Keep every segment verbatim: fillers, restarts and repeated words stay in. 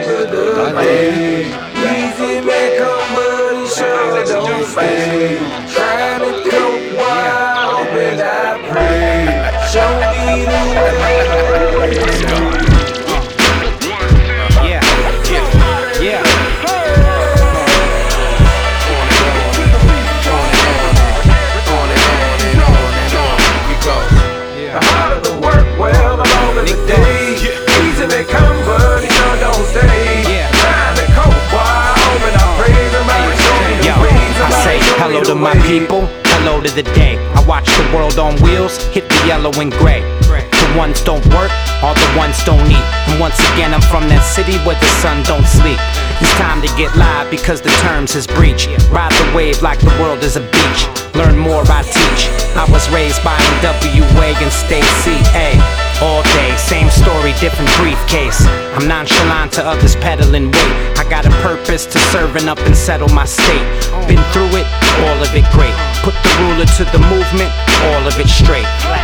longer delay. Easy man come, but he sure don't fade. Trying to cope while hoping I pray. Show me the way. Yeah, yeah, yeah. The harder the work, well, the longer the day. Easy they come, but it sure don't stay. Trying to cope while hoping I praise somebody show me the way. I say hello to my people, hello to the day. I watch the world on wheels, hit the yellow and gray. The ones don't work, all the ones don't eat. And once again I'm from that city where the sun don't sleep. It's time to get live because the terms is breach. Ride the wave like the world is a beach. Learn more, I teach. I was raised by N W A and stay C A. All day, same story, different briefcase. I'm nonchalant to others peddling weight. I got a purpose to serving up and settle my state. Been through it, all of it great. Put the ruler to the movement, all of it straight.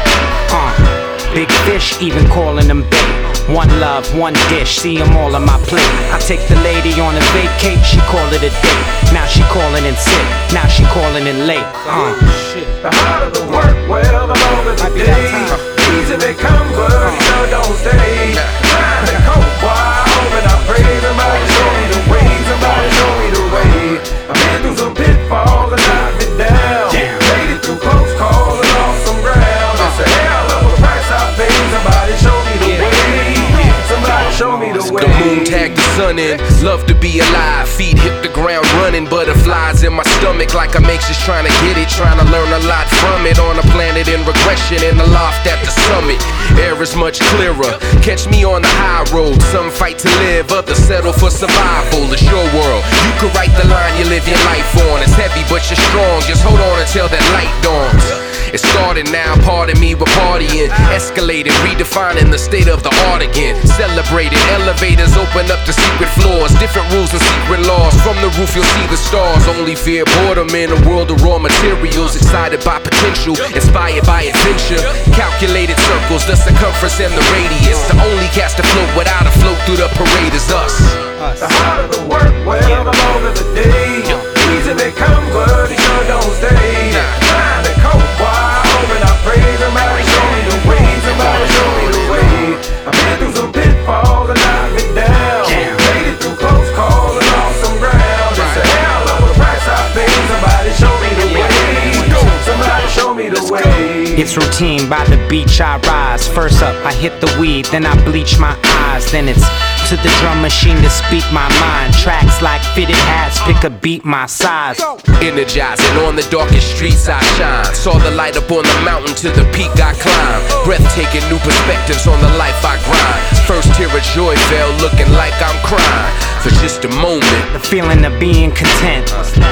Uh, big fish, even calling them bait. One love, one dish, see them all on my plate. I take the lady on a vacate, she call it a date. Now she calling in sick, now she calling in late. Uh. The harder the work, well, the longer the day. Easy they come, but it sure don't stay. Trying to cope while hoping I pray. Somebody show me the way, somebody show me the way. I've been through some pitfalls and I've been down. Made it through close calls and lost some ground. It's a hell of a price I pay. Somebody show me the way. Somebody show me the way. The moon tagged the sun in. Love to be alive. Feet hit the ground running. Butterflies in my stomach like I'm anxious trying to get it. Trying to learn a lot from it. On a planet in regression in the loft at the summit. Air is much clearer. Catch me on the high road. Some fight to live, others settle for survival. It's your world. You could write the line you live your life on. It's heavy but you're strong. Just hold on until that light dawns. It started now, pardon me, we're partying. Escalated, redefining the state of the art again. Celebrated, elevators open up to secret floors. Different rules and secret laws. From the roof you'll see the stars. Only fear boredom in a world of raw materials. Excited by potential, inspired by adventure. Calculated circles, the circumference and the radius. The only cast afloat without a float through the parade is us. The harder the work, well, the longer the day. Easy they come, but it sure don't stay. Trying to cope while hoping I pray. Somebody show me the way, somebody show me the way. I've been through some pitfalls and I've been down. Made it through close calls and lost some ground. It's a hell of a price I pay. Somebody show me the way. Somebody show me the way. It's routine, by the beach I rise. First up, I hit the weed, then I bleach my eyes. Then it's to the drum machine to speak my mind. Tracks like fitted hats, pick a beat my size. Energizing on the darkest streets I shine. Saw the light up on the mountain to the peak I climb. Breathtaking new perspectives on the life I grind. First tear of joy fell looking like I'm crying. For just a moment, the feeling of being content,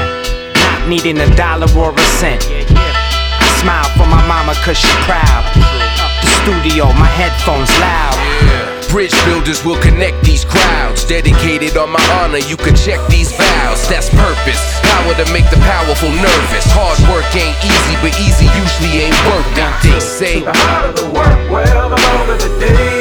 not needing a dollar or a cent. I smile for my mama cause she proud. The studio, my headphones loud. Bridge builders will connect these crowds. Dedicated on my honor, you can check these vows. That's purpose, power to make the powerful nervous. Hard work ain't easy, but easy usually ain't work. They say the harder the work, well, the longer the day.